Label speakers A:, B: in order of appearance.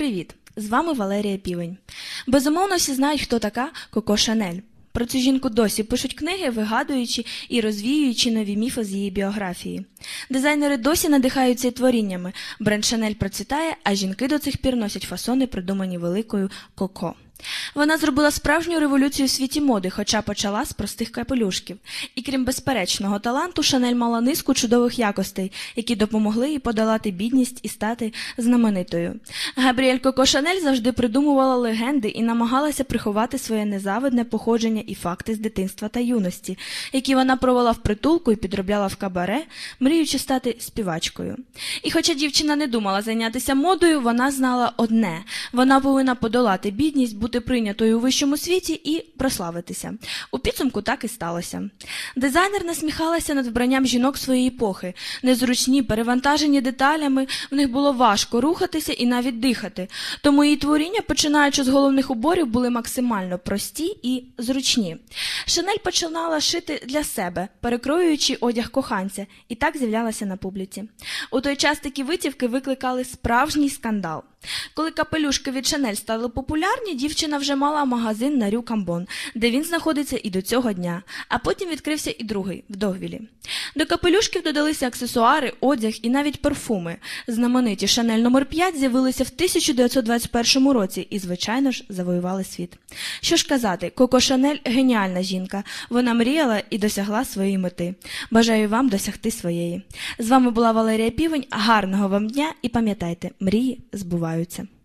A: Привіт! З вами Валерія Півень. Безумовно, всі знають, хто така Коко Шанель. Про цю жінку досі пишуть книги, вигадуючи і розвіюючи нові міфи з її біографії. Дизайнери досі надихаються творіннями. Бренд Шанель процвітає, а жінки до цих пір носять фасони, придумані великою Коко. Вона зробила справжню революцію у світі моди, хоча почала з простих капелюшків. І крім безперечного таланту, Шанель мала низку чудових якостей, які допомогли їй подолати бідність і стати знаменитою. Габріель Коко Шанель завжди придумувала легенди і намагалася приховати своє незавидне походження і факти з дитинства та юності, які вона провела в притулку і підробляла в кабаре, мріючи стати співачкою. І хоча дівчина не думала зайнятися модою, вона знала одне – вона повинна подолати бідність, бути прийнятою у вищому світі і прославитися. У підсумку так і сталося. Дизайнер насміхалася над вбранням жінок своєї епохи. Незручні, перевантажені деталями, в них було важко рухатися і навіть дихати. Тому її творіння, починаючи з головних уборів, були максимально прості і зручні. Шанель починала шити для себе, перекроюючи одяг коханця, і так з'являлася на публіці. У той час такі витівки викликали справжній скандал. Коли капелюшки від Шанель стали популярні, дівчина вже мала магазин на Рю Камбон, де він знаходиться і до цього дня, а потім відкрився і другий, в Догвілі. До капелюшків додалися аксесуари, одяг і навіть парфуми. Знамениті Шанель номер 5 з'явилися в 1921 році і, звичайно ж, завоювали світ. Що ж казати, Коко Шанель – геніальна жінка. Вона мріяла і досягла своєї мети. Бажаю вам досягти своєї. З вами була Валерія Півень. Гарного вам дня і пам'ятайте, мрії збуваються.